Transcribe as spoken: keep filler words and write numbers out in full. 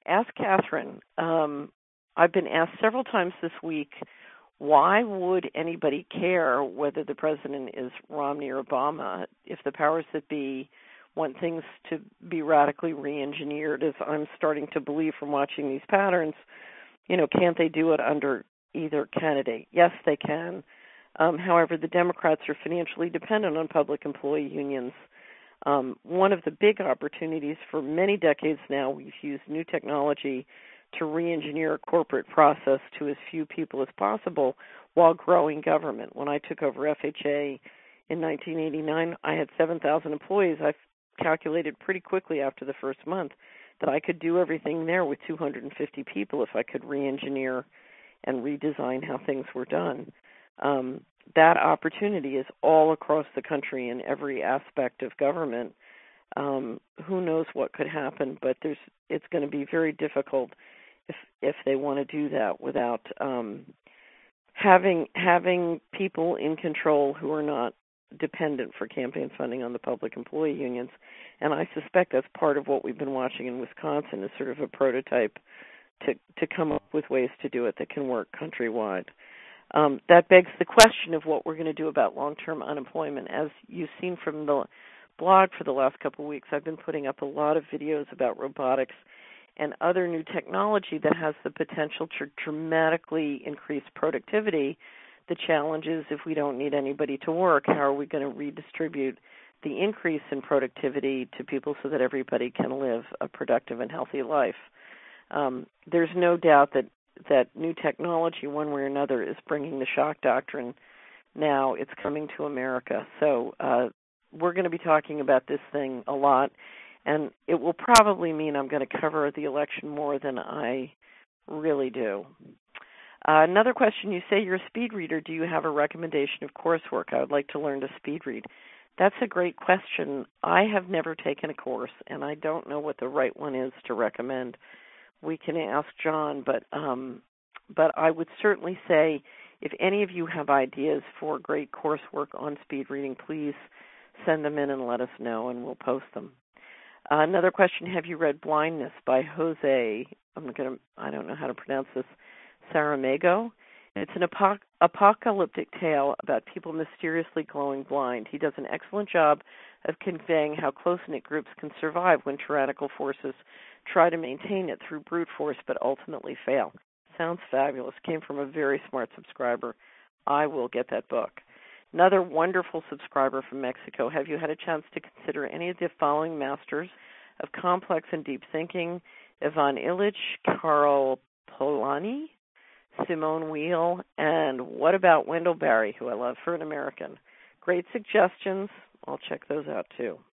ask Catherine. Um, I've been asked several times this week, why would anybody care whether the president is Romney or Obama if the powers that be want things to be radically re-engineered, as I'm starting to believe from watching these patterns? You know, can't they do it under either candidate? Yes, they can. Um, however, the Democrats are financially dependent on public employee unions. Um, one of the big opportunities for many decades now, we've used new technology to re-engineer a corporate process to as few people as possible while growing government. When I took over F H A in nineteen eighty-nine, I had seven thousand employees. I calculated pretty quickly after the first month that I could do everything there with two hundred fifty people if I could re-engineer and redesign how things were done. Um, that opportunity is all across the country in every aspect of government. Um, who knows what could happen, but there's it's going to be very difficult if if they want to do that without um, having having people in control who are not dependent for campaign funding on the public employee unions. And I suspect that's part of what we've been watching in Wisconsin is sort of a prototype to to come up with ways to do it that can work countrywide. Um, that begs the question of what we're going to do about long-term unemployment. As you've seen from the blog for the last couple of weeks, I've been putting up a lot of videos about robotics and other new technology that has the potential to dramatically increase productivity. The challenge is if we don't need anybody to work, how are we going to redistribute the increase in productivity to people so that everybody can live a productive and healthy life? Um, there's no doubt that, that new technology, one way or another, is bringing the shock doctrine now. It's coming to America. So uh, we're going to be talking about this thing a lot, and it will probably mean I'm going to cover the election more than I really do. Uh, another question, you say you're a speed reader. Do you have a recommendation of coursework? I would like to learn to speed read. That's a great question. I have never taken a course, and I don't know what the right one is to recommend. We can ask John, but um, but I would certainly say if any of you have ideas for great coursework on speed reading, please send them in and let us know, and we'll post them. Uh, another question, have you read Blindness by Jose, I'm gonna, I don't know how to pronounce this, Saramago? It's an apoc- apocalyptic tale about people mysteriously glowing blind. He does an excellent job of conveying how close-knit groups can survive when tyrannical forces try to maintain it through brute force but ultimately fail. Sounds fabulous. Came from a very smart subscriber. I will get that book. Another wonderful subscriber from Mexico. Have you had a chance to consider any of the following masters of complex and deep thinking? Ivan Illich, Karl Polanyi, Simone Weil, and what about Wendell Berry, who I love, for an American? Great suggestions. I'll check those out too.